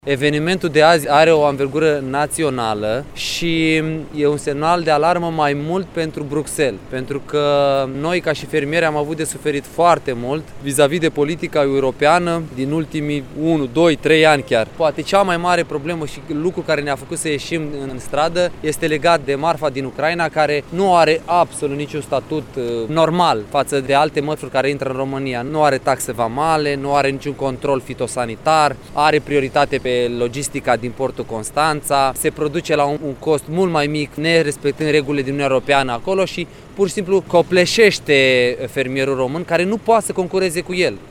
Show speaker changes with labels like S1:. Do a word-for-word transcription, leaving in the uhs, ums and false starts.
S1: Evenimentul de azi are o anvergură națională și e un semnal de alarmă mai mult pentru Bruxelles, pentru că noi ca și fermieri am avut de suferit foarte mult vis-a-vis de politica europeană din ultimii unu, doi, trei ani chiar. Poate cea mai mare problemă și lucru care ne-a făcut să ieșim în stradă este legat de marfa din Ucraina, care nu are absolut niciun statut normal față de alte mărfuri care intră în România. Nu are taxe vamale, nu are niciun control fitosanitar, are prioritate pe logistica din portul Constanța, se produce la un, un cost mult mai mic, nerespectând regulile din Uniunea Europeană acolo și pur și simplu copleșește fermierul român care nu poate să concureze cu el.